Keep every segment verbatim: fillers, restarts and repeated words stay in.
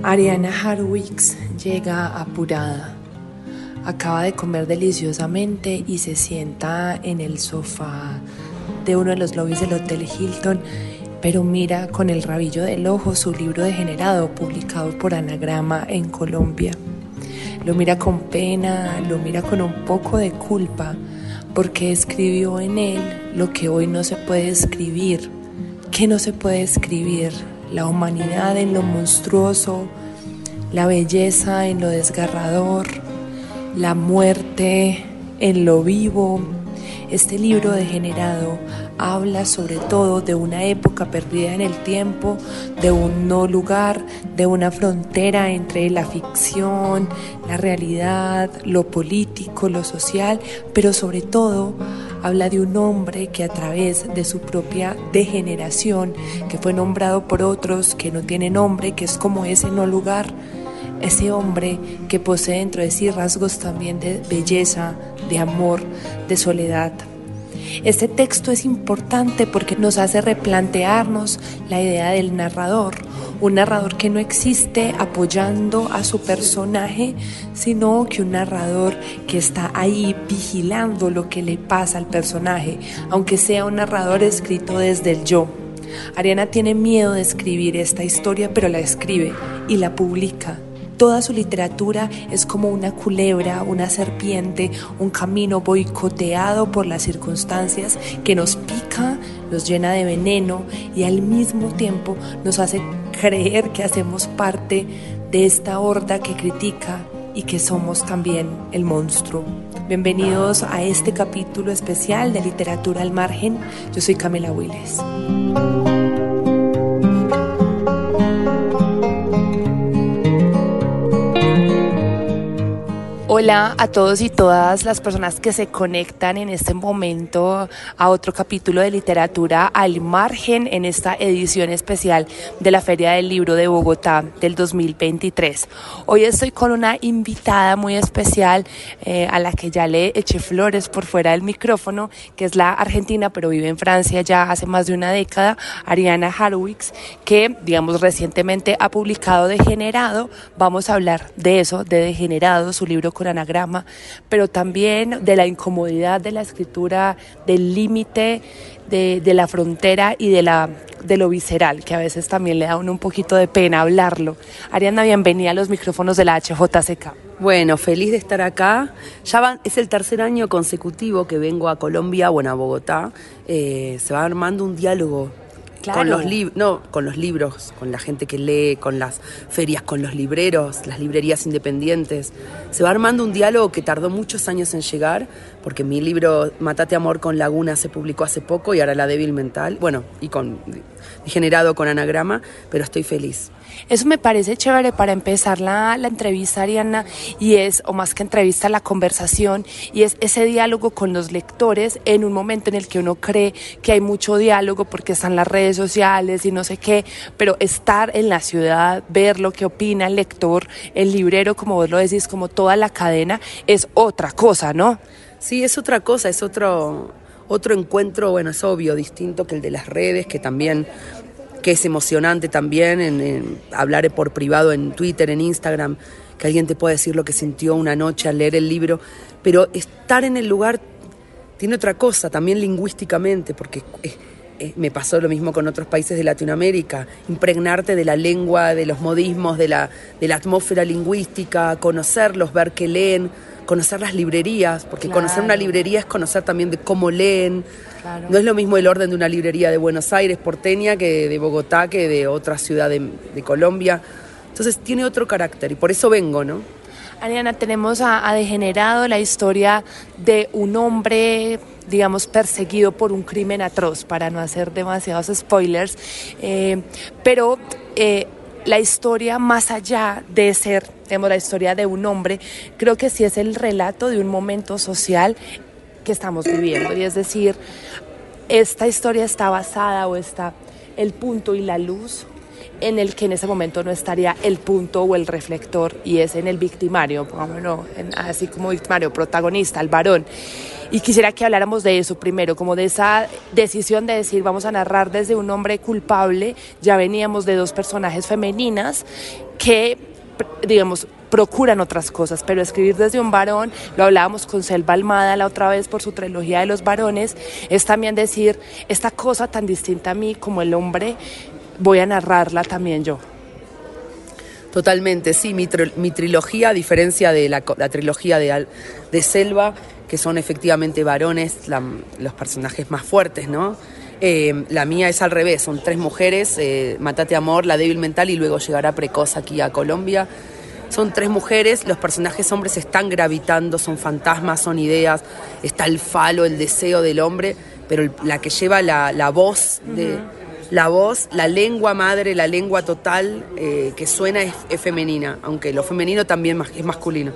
Ariana Harwicz llega apurada. Acaba de comer deliciosamente y se sienta en el sofá de uno de los lobbies del Hotel Hilton, pero mira con el rabillo del ojo su libro Degenerado, publicado por Anagrama en Colombia. Lo mira con pena, lo mira con un poco de culpa, porque escribió en él lo que hoy no se puede escribir. ¿Qué no se puede escribir? La humanidad en lo monstruoso, la belleza en lo desgarrador, la muerte en lo vivo. Este libro Degenerado habla sobre todo de una época perdida en el tiempo, de un no lugar, de una frontera entre la ficción, la realidad, lo político, lo social, pero sobre todo habla de un hombre que a través de su propia degeneración, que fue nombrado por otros, que no tiene nombre, que es como ese no lugar, ese hombre que posee dentro de sí rasgos también de belleza, de amor, de soledad. Este texto es importante porque nos hace replantearnos la idea del narrador, un narrador que no existe apoyando a su personaje, sino que un narrador que está ahí vigilando lo que le pasa al personaje, aunque sea un narrador escrito desde el yo. Ariana tiene miedo de escribir esta historia, pero la escribe y la publica. Toda su literatura es como una culebra, una serpiente, un camino boicoteado por las circunstancias que nos pica, nos llena de veneno y al mismo tiempo nos hace creer que hacemos parte de esta horda que critica y que somos también el monstruo. Bienvenidos a este capítulo especial de Literatura al Margen. Yo soy Camila Willes. Hola a todos y todas las personas que se conectan en este momento a otro capítulo de Literatura al Margen en esta edición especial de la Feria del Libro de Bogotá del dos mil veintitrés. Hoy estoy con una invitada muy especial eh, a la que ya le eché flores por fuera del micrófono, que es la argentina, pero vive en Francia ya hace más de una década, Ariana Harwicz, que digamos recientemente ha publicado Degenerado. Vamos a hablar de eso, de Degenerado, su libro con Anagrama, pero también de la incomodidad de la escritura, del límite, de, de la frontera y de, la, de lo visceral, que a veces también le da a uno un poquito de pena hablarlo. Ariana, bienvenida a los micrófonos de la H J C K. Bueno, feliz de estar acá. Ya van, es el tercer año consecutivo que vengo a Colombia, bueno, a Bogotá. Eh, se va armando un diálogo. Claro. Con los libros, no, con los libros, con la gente que lee, con las ferias, con los libreros, las librerías independientes. Se va armando un diálogo que tardó muchos años en llegar, porque mi libro Matate Amor con Laguna se publicó hace poco y ahora La Débil Mental, bueno, y con Degenerado con Anagrama, pero estoy feliz. Eso me parece chévere para empezar la, la entrevista, Ariana, y es, o más que entrevista, la conversación, y es ese diálogo con los lectores en un momento en el que uno cree que hay mucho diálogo porque están las redes sociales y no sé qué, pero estar en la ciudad, ver lo que opina el lector, el librero, como vos lo decís, como toda la cadena, es otra cosa, ¿no? Sí, es otra cosa, es otro, otro encuentro, bueno, es obvio, distinto que el de las redes, que también... que es emocionante también en, en hablar por privado en Twitter, en Instagram, que alguien te pueda decir lo que sintió una noche al leer el libro, pero estar en el lugar tiene otra cosa, también lingüísticamente, porque eh, eh, me pasó lo mismo con otros países de Latinoamérica, impregnarte de la lengua, de los modismos, de la, de la atmósfera lingüística, conocerlos, ver qué leen, conocer las librerías, porque claro. Conocer una librería es conocer también de cómo leen. Claro. No es lo mismo el orden de una librería de Buenos Aires, porteña, que de Bogotá, que de otra ciudad de, de Colombia. Entonces tiene otro carácter y por eso vengo, ¿no? Ariana, tenemos a, a Degenerado, la historia de un hombre, digamos, perseguido por un crimen atroz, para no hacer demasiados spoilers, eh, pero... Eh, la historia, más allá de ser, digamos, la historia de un hombre, creo que sí es el relato de un momento social que estamos viviendo. Y es decir, esta historia está basada o está el punto y la luz en el que en ese momento no estaría el punto o el reflector, y es en el victimario, pongámoslo en, así como victimario, protagonista, el varón. Y quisiera que habláramos de eso primero, como de esa decisión de decir vamos a narrar desde un hombre culpable. Ya veníamos de dos personajes femeninas que, digamos, procuran otras cosas, pero escribir desde un varón, lo hablábamos con Selva Almada la otra vez por su trilogía de los varones, es también decir, esta cosa tan distinta a mí como el hombre, voy a narrarla también yo. Totalmente, sí, mi, tr- mi trilogía, a diferencia de la, la trilogía de, de Selva, que son efectivamente varones, la, los personajes más fuertes, ¿no? Eh, la mía es al revés, son tres mujeres, eh, Matate Amor, La Débil Mental y luego llegará Precoz aquí a Colombia. Son tres mujeres, los personajes hombres están gravitando, son fantasmas, son ideas, está el falo, el deseo del hombre, pero el, la que lleva la, la voz, de, uh-huh. la voz, la lengua madre, la lengua total eh, que suena es, es femenina, aunque lo femenino también es masculino.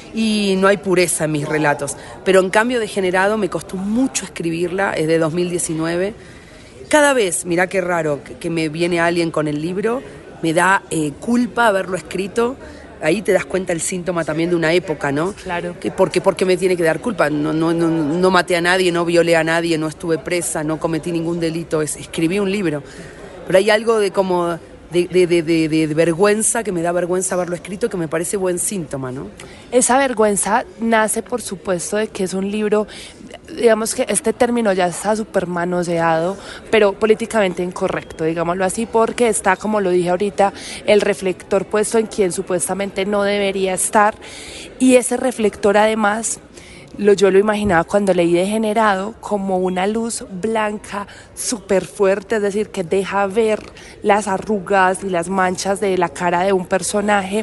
Y no hay pureza en mis relatos, pero en cambio Degenerado me costó mucho escribirla, es de dos mil diecinueve. Cada vez, mirá qué raro, que, que me viene alguien con el libro, me da eh, culpa haberlo escrito. Ahí te das cuenta el síntoma también de una época, ¿no? Claro. Que ¿por qué, por qué me tiene que dar culpa? No, no, no, no maté a nadie, no violé a nadie, no estuve presa, no cometí ningún delito, es, escribí un libro. Pero hay algo de como de, de, de, de, de vergüenza, que me da vergüenza haberlo escrito, que me parece buen síntoma, ¿no? Esa vergüenza nace, por supuesto, de que es un libro, digamos que este término ya está súper manoseado, pero políticamente incorrecto, digámoslo así, porque está, como lo dije ahorita, el reflector puesto en quien supuestamente no debería estar, y ese reflector además, lo, yo lo imaginaba cuando leí Degenerado como una luz blanca súper fuerte, es decir, que deja ver las arrugas y las manchas de la cara de un personaje,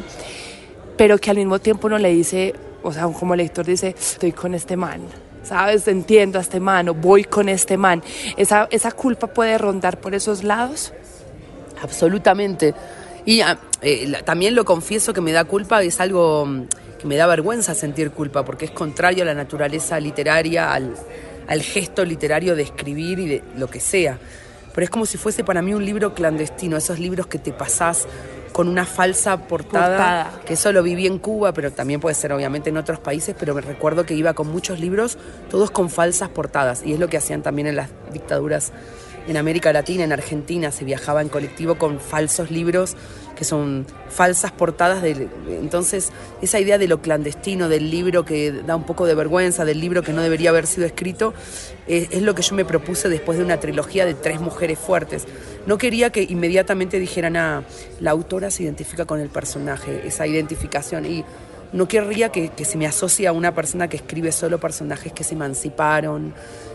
pero que al mismo tiempo uno le dice, o sea, como lector dice, estoy con este man, ¿sabes? Entiendo a este man, o voy con este man. ¿Esa, esa culpa puede rondar por esos lados? Absolutamente. Y eh, la, también lo confieso que me da culpa, es algo que me da vergüenza sentir culpa, porque es contrario a la naturaleza literaria, al, al gesto literario de escribir y de lo que sea. Pero es como si fuese para mí un libro clandestino, esos libros que te pasás con una falsa portada, portada, que eso lo viví en Cuba, pero también puede ser obviamente en otros países, pero me recuerdo que iba con muchos libros, todos con falsas portadas, y es lo que hacían también en las dictaduras en América Latina, en Argentina, se viajaba en colectivo con falsos libros que son falsas portadas. De, entonces, esa idea de lo clandestino, del libro que da un poco de vergüenza, del libro que no debería haber sido escrito, es, es lo que yo me propuse después de una trilogía de tres mujeres fuertes. No quería que inmediatamente dijeran, ah, la autora se identifica con el personaje, esa identificación, y no querría que, que se me asocie a una persona que escribe solo personajes que se emanciparon,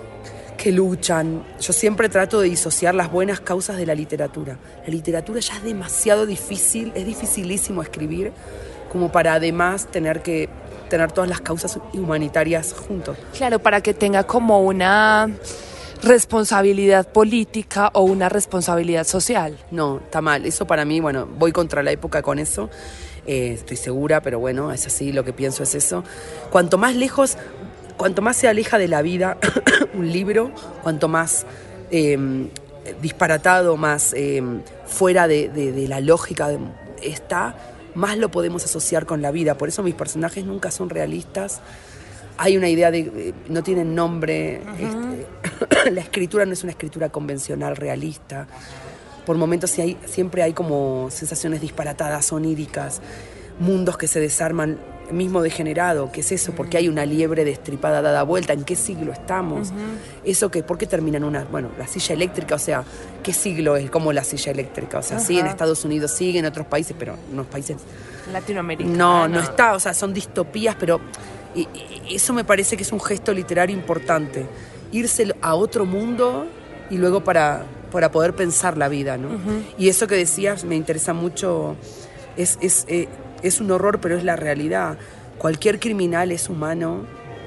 que luchan. Yo siempre trato de disociar las buenas causas de la literatura. La literatura ya es demasiado difícil, es dificilísimo escribir, como para además tener que tener todas las causas humanitarias juntos. Claro, para que tenga como una responsabilidad política o una responsabilidad social. No, está mal. Eso para mí, bueno, voy contra la época con eso. Eh, estoy segura, pero bueno, es así, lo que pienso es eso. Cuanto más lejos... Cuanto más se aleja de la vida un libro, cuanto más eh, disparatado, más eh, fuera de, de, de la lógica está, más lo podemos asociar con la vida. Por eso mis personajes nunca son realistas. Hay una idea de... Eh, no tienen nombre. Uh-huh. Este, la escritura no es una escritura convencional, realista. Por momentos sí hay, siempre hay como sensaciones disparatadas, oníricas, mundos que se desarman. Mismo Degenerado, ¿qué es eso? ¿Por qué hay una liebre destripada dada vuelta? ¿En qué siglo estamos? Uh-huh. Eso que, ¿por qué termina en una, bueno, la silla eléctrica? O sea, ¿qué siglo es como la silla eléctrica? O sea, uh-huh. Sí, en Estados Unidos sigue, en otros países, pero en unos países... Latinoamérica. No, no, no está, o sea, son distopías, pero y, y eso me parece que es un gesto literario importante. Irse a otro mundo y luego para, para poder pensar la vida, ¿no? Uh-huh. Y eso que decías me interesa mucho, es... es eh, Es un horror, pero es la realidad. Cualquier criminal es humano.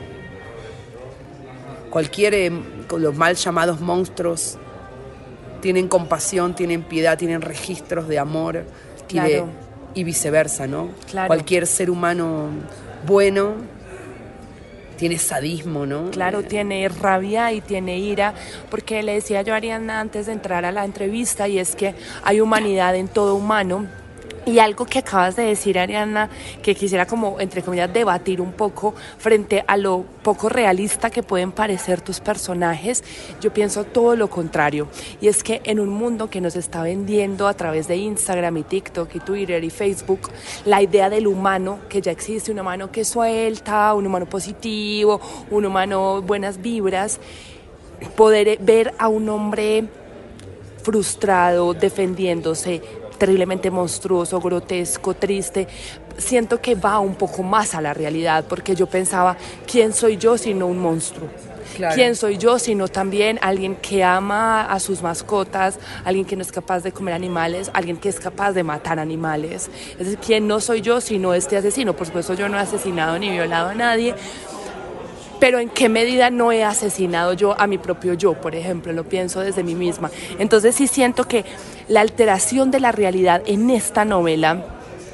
Cualquier, eh, los mal llamados monstruos, tienen compasión, tienen piedad, tienen registros de amor. Claro. y, de, y viceversa, ¿no? Claro. Cualquier ser humano bueno tiene sadismo, ¿no? Claro, eh, tiene rabia y tiene ira, porque le decía yo a Ariana antes de entrar a la entrevista, y es que hay humanidad en todo humano. Y algo que acabas de decir, Ariana, que quisiera como, entre comillas, debatir un poco frente a lo poco realista que pueden parecer tus personajes, yo pienso todo lo contrario. Y es que en un mundo que nos está vendiendo a través de Instagram y TikTok y Twitter y Facebook, la idea del humano, que ya existe, un humano que suelta, un humano positivo, un humano buenas vibras, poder ver a un hombre frustrado, defendiéndose, terriblemente monstruoso, grotesco, triste, siento que va un poco más a la realidad, porque yo pensaba, ¿quién soy yo sino un monstruo? Claro. ¿Quién soy yo sino también alguien que ama a sus mascotas, alguien que no es capaz de comer animales, alguien que es capaz de matar animales? Es decir, ¿quién no soy yo sino este asesino? Por supuesto, yo no he asesinado ni violado a nadie, pero ¿en qué medida no he asesinado yo a mi propio yo, por ejemplo? Lo pienso desde mí misma. Entonces sí siento que la alteración de la realidad en esta novela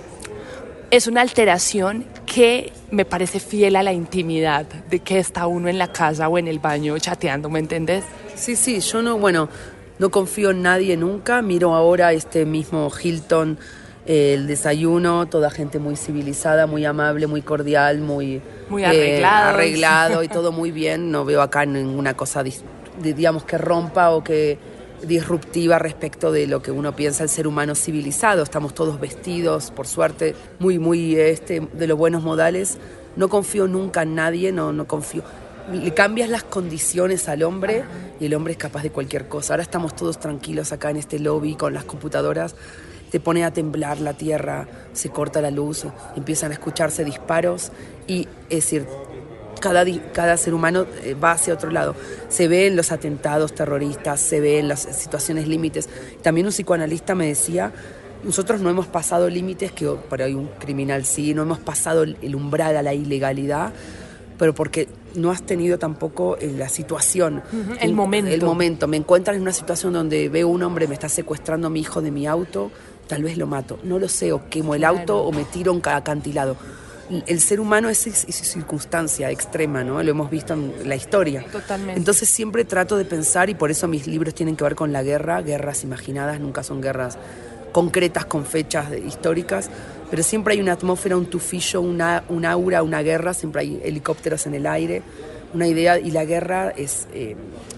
es una alteración que me parece fiel a la intimidad de que está uno en la casa o en el baño chateando, ¿me entendés? Sí, sí, yo no, bueno, no confío en nadie nunca. Miro ahora este mismo Hilton, eh, el desayuno, toda gente muy civilizada, muy amable, muy cordial, muy... Muy arreglado. Eh, arreglado y todo muy bien. No veo acá ninguna cosa, de, digamos, que rompa o que disruptiva respecto de lo que uno piensa el ser humano civilizado. Estamos todos vestidos, por suerte, muy, muy este, de los buenos modales. No confío nunca en nadie, no, no confío. Le cambias las condiciones al hombre y el hombre es capaz de cualquier cosa. Ahora estamos todos tranquilos acá en este lobby con las computadoras. Te pone a temblar la tierra, se corta la luz, empiezan a escucharse disparos y, es decir, cada, cada ser humano va hacia otro lado. Se ve en los atentados terroristas, se ve en las situaciones límites. También un psicoanalista me decía, nosotros no hemos pasado límites, que por ahí un criminal sí, no hemos pasado el umbral a la ilegalidad, pero porque no has tenido tampoco la situación. Uh-huh, el, el momento. El momento. Me encuentras en una situación donde veo un hombre, me está secuestrando a mi hijo de mi auto, tal vez lo mato, no lo sé, o quemo el auto claro. o me tiro un acantilado. El ser humano es esa circunstancia extrema, ¿no? Lo hemos visto en la historia. Totalmente. Entonces siempre trato de pensar, y por eso mis libros tienen que ver con la guerra, guerras imaginadas, nunca son guerras concretas con fechas históricas, pero siempre hay una atmósfera, un tufillo, una, un aura, una guerra, siempre hay helicópteros en el aire, una idea, y la guerra es... Eh,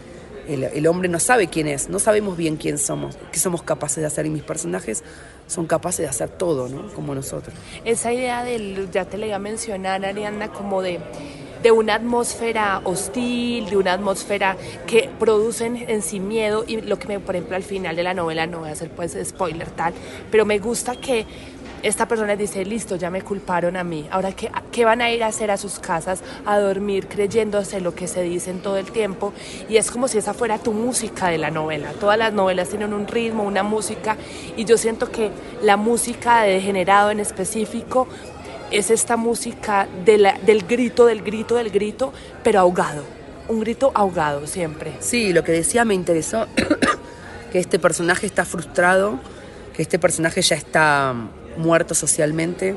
El, el hombre no sabe quién es, no sabemos bien quién somos, qué somos capaces de hacer, y mis personajes son capaces de hacer todo, ¿no? Como nosotros. Esa idea del, ya te le iba a mencionar, Ariana, como de, de una atmósfera hostil, de una atmósfera que produce en, en sí miedo, y lo que me, por ejemplo, al final de la novela, no voy a hacer pues spoiler tal, pero me gusta que esta persona dice, listo, ya me culparon a mí, ahora ¿qué, qué van a ir a hacer a sus casas? A dormir creyéndose lo que se dicen todo el tiempo, y es como si esa fuera tu música de la novela. Todas las novelas tienen un ritmo, una música, y yo siento que la música de Degenerado en específico es esta música de la, del grito, del grito, del grito, pero ahogado, un grito ahogado siempre. Sí, lo que decía me interesó, que este personaje está frustrado, que este personaje ya está muerto socialmente,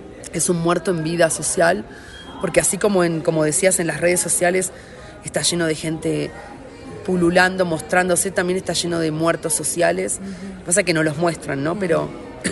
es un muerto en vida social, porque así como, en, como decías, en las redes sociales está lleno de gente pululando, mostrándose, también está lleno de muertos sociales. Uh-huh. Pasa que no los muestran, ¿no? Uh-huh. Pero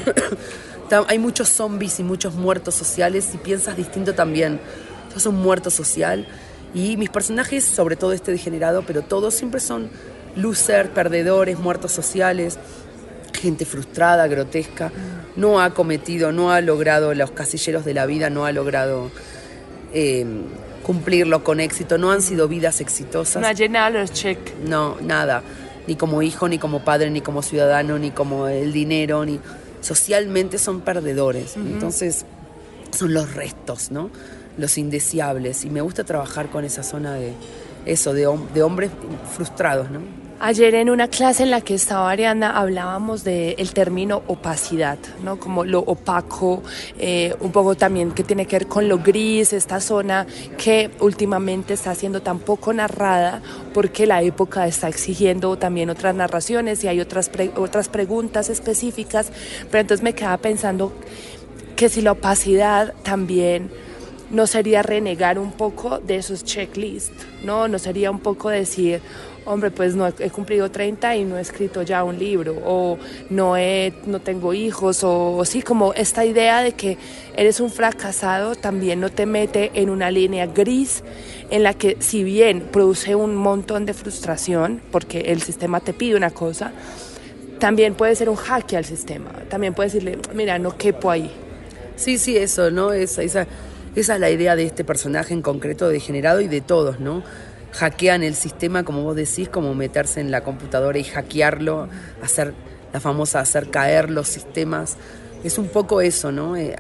hay muchos zombies y muchos muertos sociales, y piensas distinto también. Sos un muerto social, y mis personajes, sobre todo este degenerado, pero todos siempre son losers, perdedores, muertos sociales, gente frustrada, grotesca, no ha cometido, no ha logrado los casilleros de la vida, no ha logrado eh, cumplirlo con éxito, no han sido vidas exitosas. No ha llenado los cheques. No, nada, ni como hijo, ni como padre, ni como ciudadano, ni como el dinero, ni socialmente son perdedores. Uh-huh. Entonces son los restos, ¿no? Los indeseables, y me gusta trabajar con esa zona de eso, de, hom- de hombres frustrados, ¿no? Ayer en una clase en la que estaba Ariana hablábamos del término opacidad, ¿no? Como lo opaco, eh, un poco también que tiene que ver con lo gris, esta zona que últimamente está siendo tan poco narrada porque la época está exigiendo también otras narraciones y hay otras, pre- otras preguntas específicas, pero entonces me quedaba pensando que si la opacidad también no sería renegar un poco de esos checklists, ¿no? No sería un poco decir, hombre, pues no he, he cumplido treinta y no he escrito ya un libro, o no, he, no tengo hijos, o, o sí, como esta idea de que eres un fracasado también no te mete en una línea gris en la que, si bien produce un montón de frustración, porque el sistema te pide una cosa, también puede ser un jaque al sistema, también puede decirle, mira, no quepo ahí. Sí, sí, eso, ¿no? Esa, esa, esa es la idea de este personaje en concreto, degenerado, y de todos, ¿no? Hackean el sistema, como vos decís, como meterse en la computadora y hackearlo, hacer la famosa hacer caer los sistemas. Es un poco eso, ¿no? Eh,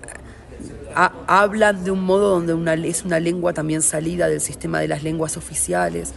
ha, hablan de un modo donde una, es una lengua también salida del sistema de las lenguas oficiales.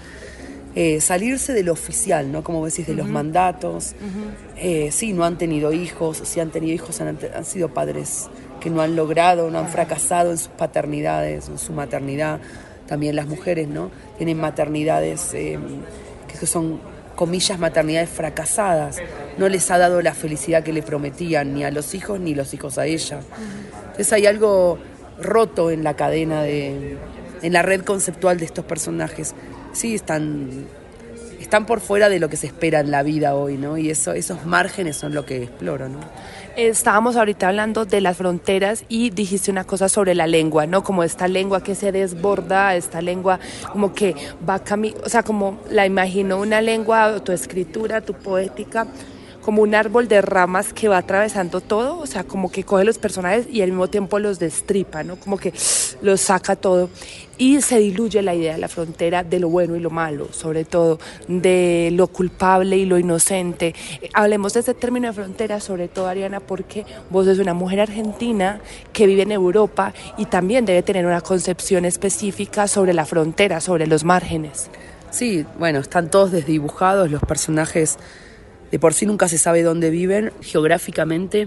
Eh, salirse de lo oficial, ¿no? Como decís, de uh-huh. los mandatos. Uh-huh. Eh, sí, no han tenido hijos, si han tenido hijos han, han sido padres que no han logrado, no han fracasado en sus paternidades, en su maternidad. También las mujeres, ¿no? Tienen maternidades eh, que son, comillas, maternidades fracasadas. No les ha dado la felicidad que le prometían ni a los hijos ni los hijos a ella. Entonces hay algo roto en la cadena, de, en la red conceptual de estos personajes. Sí, están, están por fuera de lo que se espera en la vida hoy, ¿no? Y eso, esos márgenes son lo que exploro, ¿no? Estábamos ahorita hablando de las fronteras y dijiste una cosa sobre la lengua, ¿no? Como esta lengua que se desborda, esta lengua como que va caminando, o sea, como la imagino una lengua, tu escritura, tu poética, como un árbol de ramas que va atravesando todo, o sea, como que coge los personajes y al mismo tiempo los destripa, ¿no? Como que los saca todo. Y se diluye la idea de la frontera, de lo bueno y lo malo, sobre todo, de lo culpable y lo inocente. Hablemos de ese término de frontera, sobre todo, Ariana, porque vos sos una mujer argentina que vive en Europa y también debe tener una concepción específica sobre la frontera, sobre los márgenes. Sí, bueno, están todos desdibujados, los personajes de por sí nunca se sabe dónde viven, geográficamente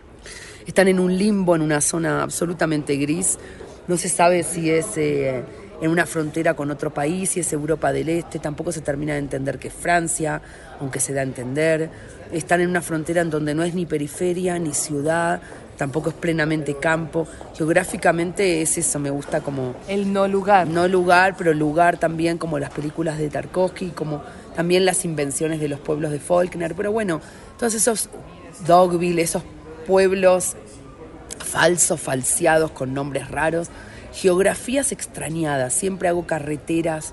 están en un limbo, en una zona absolutamente gris. No se sabe si es eh, en una frontera con otro país, si es Europa del Este, tampoco se termina de entender que es Francia, aunque se da a entender. Están en una frontera en donde no es ni periferia ni ciudad, tampoco es plenamente campo. Geográficamente es eso, me gusta como... El no lugar. No lugar, pero lugar también, como las películas de Tarkovsky, como también las invenciones de los pueblos de Faulkner. Pero bueno, todos esos Dogville, esos pueblos falsos, falseados, con nombres raros, geografías extrañadas. Siempre hago carreteras,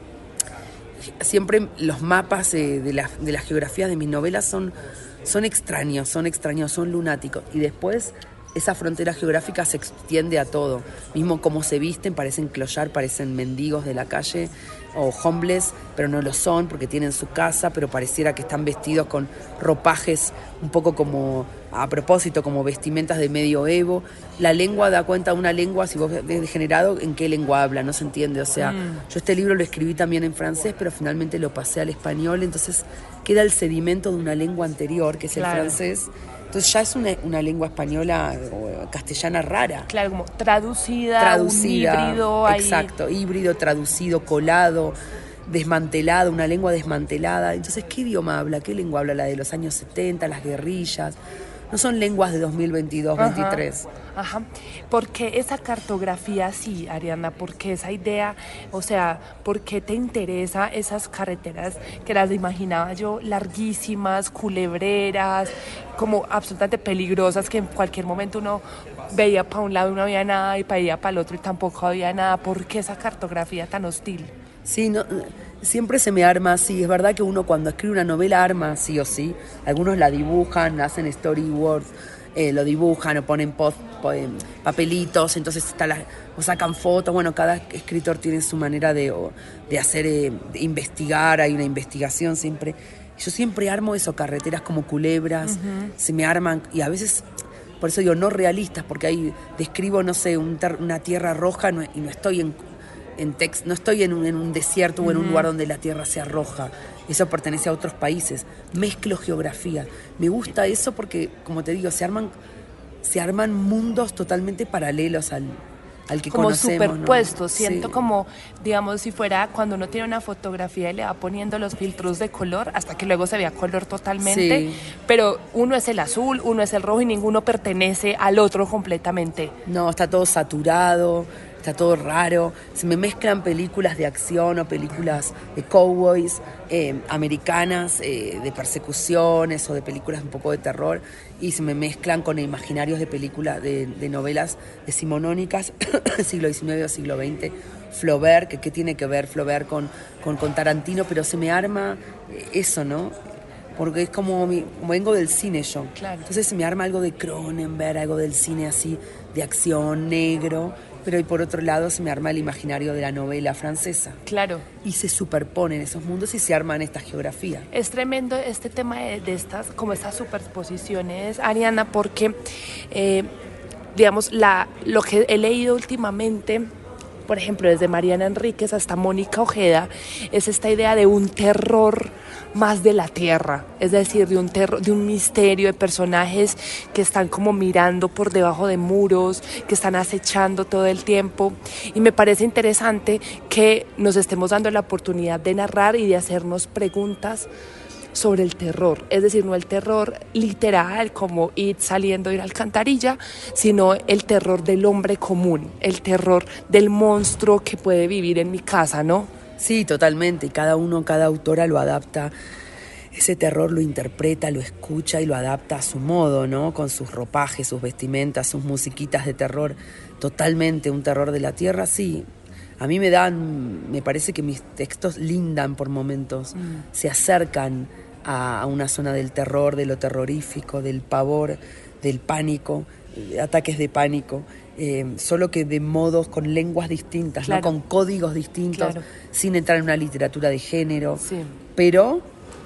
siempre los mapas eh, de, la, de las geografías de mis novelas son, son extraños, son extraños, son lunáticos. Y después esa frontera geográfica se extiende a todo. Mismo cómo se visten, parecen clochard, parecen mendigos de la calle, o homeless, pero no lo son porque tienen su casa, pero pareciera que están vestidos con ropajes un poco como, a propósito, como vestimentas de medioevo. La lengua da cuenta de una lengua, si vos ves degenerado, en qué lengua habla, no se entiende. O sea, mm. yo este libro lo escribí también en francés, pero finalmente lo pasé al español, entonces queda el sedimento de una lengua anterior, que es claro. el francés. Entonces ya es una, una lengua española o castellana rara. Claro, como traducida, traducida un híbrido. Ahí. Exacto, híbrido, traducido, colado, desmantelado, una lengua desmantelada. Entonces, ¿qué idioma habla? ¿Qué lengua habla? La de los años setenta, las guerrillas. No son lenguas de dos mil veintidós, Ajá, veintitrés. Ajá. ¿Por qué esa cartografía así, Ariana? ¿Por qué esa idea? O sea, ¿por qué te interesa esas carreteras que las imaginaba yo larguísimas, culebreras, como absolutamente peligrosas, que en cualquier momento uno veía para un lado y no había nada y veía para el otro y tampoco había nada? ¿Por qué esa cartografía tan hostil? Sí, no, siempre se me arma así. Es verdad que uno cuando escribe una novela arma sí o sí. Algunos la dibujan, hacen storyboards, eh, lo dibujan o ponen post, ponen papelitos, entonces está la, o sacan fotos. Bueno, cada escritor tiene su manera de, de hacer, eh, de investigar, hay una investigación siempre. Yo siempre armo eso, carreteras como culebras, uh-huh. se me arman, y a veces, por eso digo, no realistas, porque ahí describo, no sé, un ter, una tierra roja no, y no estoy en... En text, no estoy en un, en un desierto uh-huh. o en un lugar donde la tierra sea roja. Eso pertenece a otros países. Mezclo geografía. Me gusta eso porque, como te digo, se arman, se arman mundos totalmente paralelos al, al que como conocemos. Como superpuestos. ¿No? Siento sí. como, digamos, si fuera cuando uno tiene una fotografía y le va poniendo los filtros de color hasta que luego se vea color totalmente. Sí. Pero uno es el azul, uno es el rojo y ninguno pertenece al otro completamente. No, está todo saturado. está todo raro, se me mezclan películas de acción o películas de cowboys eh, americanas, eh, de persecuciones o de películas un poco de terror, y se me mezclan con imaginarios de películas, de, de novelas decimonónicas, siglo diecinueve o siglo veinte, Flaubert, que qué tiene que ver Flaubert con, con, con Tarantino, pero se me arma eso, ¿no? Porque es como, mi, como vengo del cine yo. Claro. Entonces se me arma algo de Cronenberg, algo del cine así, de acción, negro, pero y por otro lado se me arma el imaginario de la novela francesa. Claro. Y se superponen esos mundos y se arman estas geografías. Es tremendo este tema de, de estas, como estas superposiciones, Ariana, porque, eh, digamos, la, lo que he leído últimamente, por ejemplo, desde Mariana Enríquez hasta Mónica Ojeda, es esta idea de un terror más de la tierra, es decir, de un terror, de un misterio, de personajes que están como mirando por debajo de muros, que están acechando todo el tiempo, y me parece interesante que nos estemos dando la oportunidad de narrar y de hacernos preguntas sobre el terror, es decir, no el terror literal como ir saliendo de la alcantarilla, sino el terror del hombre común, el terror del monstruo que puede vivir en mi casa, ¿no? Sí, totalmente, y cada uno, cada autora lo adapta, ese terror lo interpreta, lo escucha y lo adapta a su modo, ¿no? Con sus ropajes, sus vestimentas, sus musiquitas de terror, totalmente un terror de la tierra, sí. A mí me dan, me parece que mis textos lindan por momentos, mm. se acercan a, a una zona del terror, de lo terrorífico, del pavor, del pánico, ataques de pánico. Eh, solo que de modos, con lenguas distintas, claro. ¿no? Con códigos distintos, claro. Sin entrar en una literatura de género, sí. Pero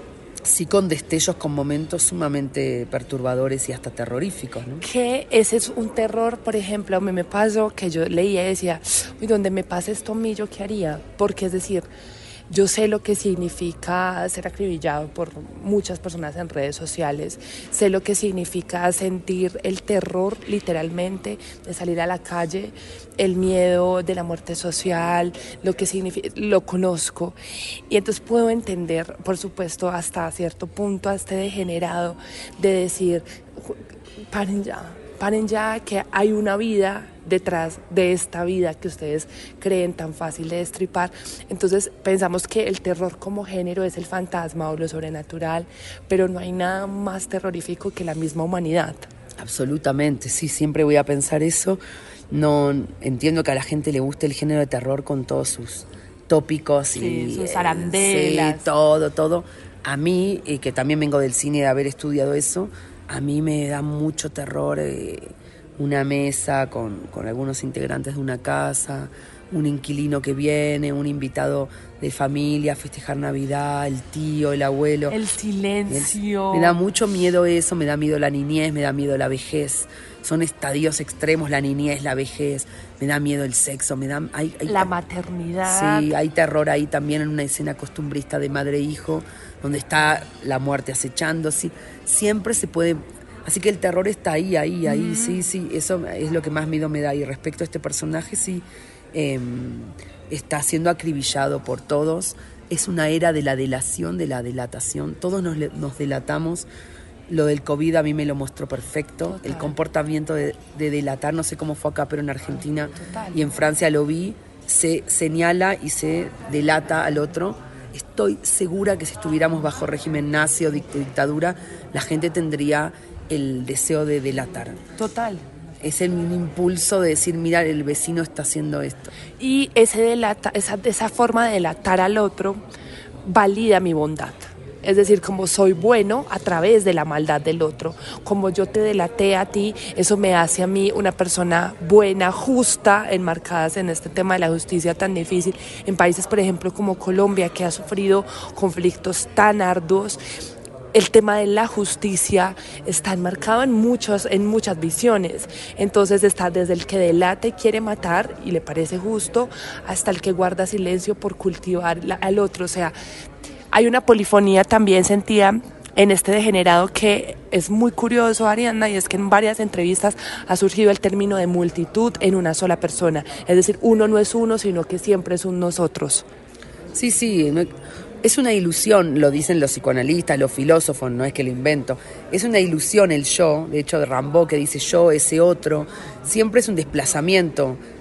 sí con destellos, con momentos sumamente perturbadores y hasta terroríficos, ¿no? Que ese es un terror, por ejemplo, a mí me pasó que yo leía y decía, uy, donde me pase esto a mí, ¿yo qué haría? Porque es decir, yo sé lo que significa ser acribillado por muchas personas en redes sociales, sé lo que significa sentir el terror literalmente de salir a la calle, el miedo de la muerte social, lo que significa, lo conozco, y entonces puedo entender, por supuesto, hasta cierto punto a este degenerado de decir, paren ya, paren ya, que hay una vida detrás de esta vida que ustedes creen tan fácil de destripar. Entonces pensamos que el terror como género es el fantasma o lo sobrenatural, pero no hay nada más terrorífico que la misma humanidad. Absolutamente, sí, siempre voy a pensar eso. No entiendo que a la gente le guste el género de terror con todos sus tópicos, sí, y sus arandelas. Sí, todo, todo. A mí, eh, que también vengo del cine de haber estudiado eso, a mí me da mucho terror eh, una mesa con, con algunos integrantes de una casa, un inquilino que viene, un invitado de familia a festejar Navidad, el tío, el abuelo. El silencio. El, me da mucho miedo eso, me da miedo la niñez, me da miedo la vejez. Son estadios extremos, la niñez, la vejez, me da miedo el sexo, me da... Hay, hay, la maternidad. Sí, hay terror ahí también en una escena costumbrista de madre e hijo, donde está la muerte acechando, sí, siempre se puede... Así que el terror está ahí, ahí, ahí, mm. sí, sí, eso es lo que más miedo me da. Y respecto a este personaje, sí, eh, está siendo acribillado por todos. Es una era de la delación, de la delatación. Todos nos, nos delatamos. Lo del COVID a mí me lo mostró perfecto. Total. El comportamiento de, de delatar, no sé cómo fue acá, pero en Argentina Total. Y en Francia lo vi, se señala y se delata al otro. Estoy segura que si estuviéramos bajo régimen nazi o dictadura, la gente tendría el deseo de delatar. Total. Es el, un impulso de decir, mira, el vecino está haciendo esto. Y ese delata, esa, esa forma de delatar al otro valida mi bondad. Es decir, como soy bueno a través de la maldad del otro. Como yo te delaté a ti, eso me hace a mí una persona buena, justa, enmarcadas en este tema de la justicia tan difícil. En países, por ejemplo, como Colombia, que ha sufrido conflictos tan arduos, el tema de la justicia está enmarcado en, muchos, en muchas visiones. Entonces está desde el que delata y quiere matar y le parece justo, hasta el que guarda silencio por cultivar la, al otro. O sea, hay una polifonía también sentida en este degenerado que es muy curioso, Ariana, y es que en varias entrevistas ha surgido el término de multitud en una sola persona. Es decir, uno no es uno, sino que siempre es un nosotros. Sí, sí, no, es una ilusión, lo dicen los psicoanalistas, los filósofos, no es que lo invento. Es una ilusión el yo, de hecho de Rimbaud que dice yo, ese otro, siempre es un desplazamiento.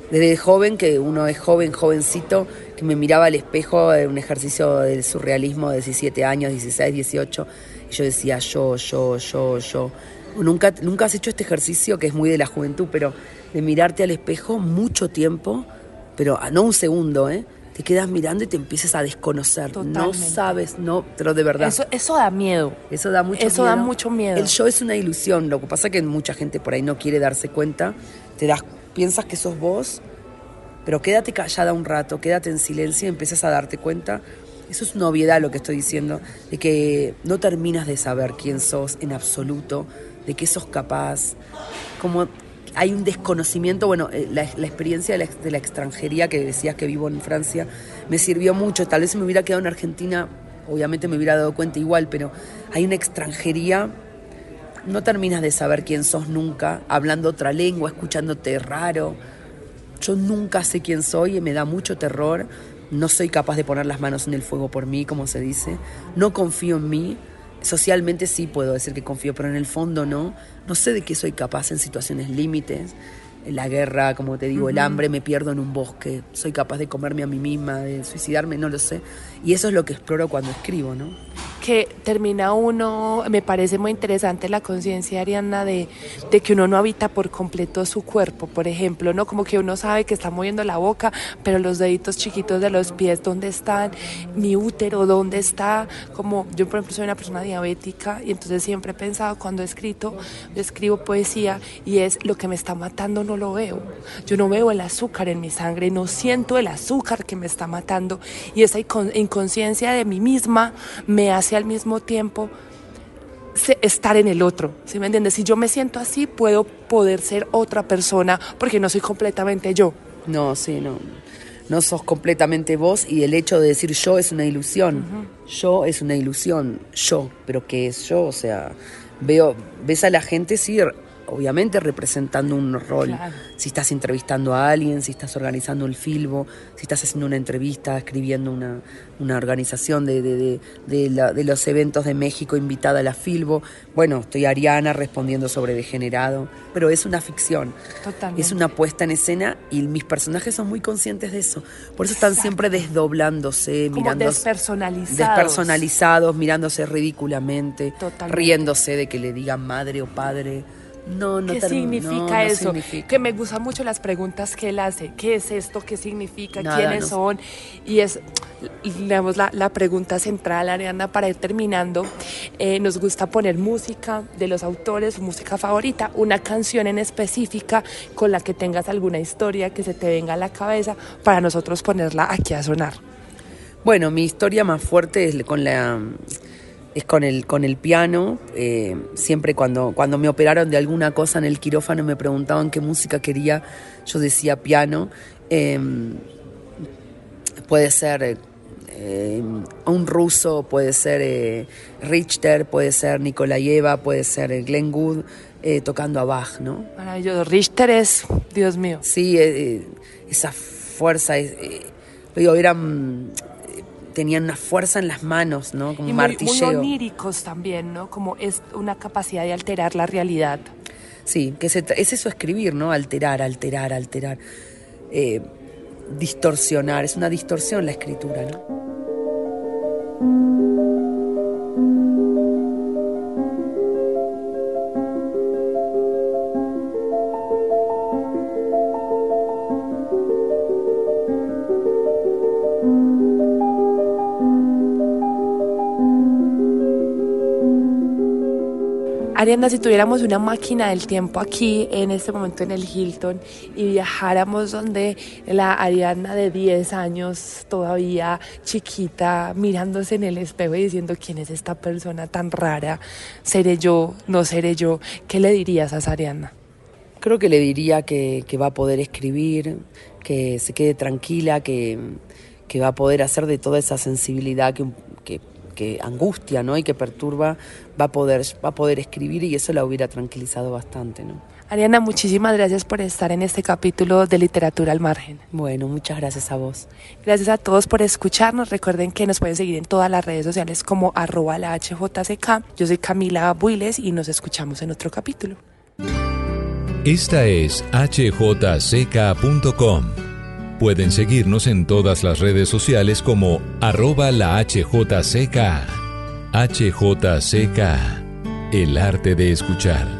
desde joven, que uno es joven, jovencito, que me miraba al espejo, en un ejercicio del surrealismo de diecisiete años, dieciséis, dieciocho, y yo decía yo, yo, yo, yo. Nunca, nunca has hecho este ejercicio que es muy de la juventud, pero de mirarte al espejo mucho tiempo, pero no un segundo, ¿eh? Te quedas mirando y te empiezas a desconocer. Totalmente. No sabes, no, pero de verdad. Eso, eso da miedo. Eso da mucho Eso miedo. da mucho miedo. El yo es una ilusión. Lo que pasa es que mucha gente por ahí no quiere darse cuenta. Te das, piensas que sos vos, pero quédate callada un rato, quédate en silencio y empiezas a darte cuenta. Eso es una obviedad lo que estoy diciendo, de que no terminas de saber quién sos en absoluto, de qué sos capaz, como hay un desconocimiento. Bueno, la, la experiencia de la, de la extranjería, que decías que vivo en Francia, me sirvió mucho. Tal vez si me hubiera quedado en Argentina, obviamente me hubiera dado cuenta igual, pero hay una extranjería, no terminas de saber quién sos nunca, hablando otra lengua, escuchándote raro. Yo nunca sé quién soy y me da mucho terror. No soy capaz de poner las manos en el fuego por mí, como se dice. No confío en mí. Socialmente sí puedo decir que confío, pero en el fondo no. No sé de qué soy capaz en situaciones límites. En la guerra, como te digo, uh-huh. El hambre, me pierdo en un bosque. Soy capaz de comerme a mí misma, de suicidarme, no lo sé. Y eso es lo que exploro cuando escribo, ¿no? Que termina uno, me parece muy interesante la conciencia, Arianna, de, de que uno no habita por completo su cuerpo, por ejemplo, ¿no? Como que uno sabe que está moviendo la boca, pero los deditos chiquitos de los pies, ¿dónde están? Mi útero, ¿dónde está? Como yo, por ejemplo, soy una persona diabética y entonces siempre he pensado, cuando he escrito, yo escribo poesía y es lo que me está matando no lo veo. Yo no veo el azúcar en mi sangre, no siento el azúcar que me está matando y esa inconsciencia de mí misma me hace al mismo tiempo estar en el otro, ¿sí me entiendes? Si yo me siento así, puedo poder ser otra persona porque no soy completamente yo. No, sí, no. No sos completamente vos y el hecho de decir yo es una ilusión. Uh-huh. Yo es una ilusión. Yo, pero ¿qué es yo? O sea, veo, ves a la gente, sí, obviamente representando un rol. Claro. Si estás entrevistando a alguien, si estás organizando el filbo, si estás haciendo una entrevista, escribiendo una, una organización de, de, de, de, la, de los eventos de México invitada a la filbo. Bueno, estoy Ariana respondiendo sobre Degenerado, pero es una ficción. Totalmente. Es una puesta en escena y mis personajes son muy conscientes de eso. Por eso están Exacto. siempre desdoblándose, como mirando, despersonalizados. Despersonalizados, mirándose ridículamente, Totalmente. Riéndose de que le digan madre o padre. No, no ¿Qué term- significa no, no eso? Significa. Que me gustan mucho las preguntas que él hace. ¿Qué es esto? ¿Qué significa? Nada, ¿Quiénes no. son? Y es, digamos, la, la pregunta central, Arianna, para ir terminando. Eh, nos gusta poner música de los autores, música favorita, una canción en específica con la que tengas alguna historia que se te venga a la cabeza para nosotros ponerla aquí a sonar. Bueno, mi historia más fuerte es con la... es con el, con el piano. Eh, siempre cuando, cuando me operaron de alguna cosa en el quirófano me preguntaban qué música quería, yo decía piano. Eh, puede ser eh, un ruso, puede ser eh, Richter, puede ser Nikolayeva, puede ser eh, Glenn Gould, eh, tocando a Bach, ¿no? Maravilloso. Richter es, Dios mío. Sí, eh, esa fuerza, eh, digo, eran... tenían una fuerza en las manos, ¿no? Como y un muy, martilleo. muy oníricos también, ¿no? Como es una capacidad de alterar la realidad. Sí, que se, es eso escribir, ¿no? Alterar, alterar, alterar. Eh, distorsionar, es una distorsión la escritura, ¿no? Arianna, si tuviéramos una máquina del tiempo aquí, en este momento en el Hilton, y viajáramos donde la Arianna de diez años, todavía chiquita, mirándose en el espejo y diciendo quién es esta persona tan rara, seré yo, no seré yo, ¿qué le dirías a esa Arianna? Creo que le diría que, que va a poder escribir, que se quede tranquila, que, que va a poder hacer de toda esa sensibilidad que, que que angustia, ¿no? Y que perturba, va a poder, va a poder escribir, y eso la hubiera tranquilizado bastante, ¿no? Arianna, muchísimas gracias por estar en este capítulo de Literatura al Margen. Bueno, muchas gracias a vos. Gracias a todos por escucharnos. Recuerden que nos pueden seguir en todas las redes sociales como arroba la H J C K. Yo soy Camila Builes y nos escuchamos en otro capítulo. Esta es H J C K punto com. Pueden seguirnos en todas las redes sociales como arroba la H J C K. H J C K, el arte de escuchar.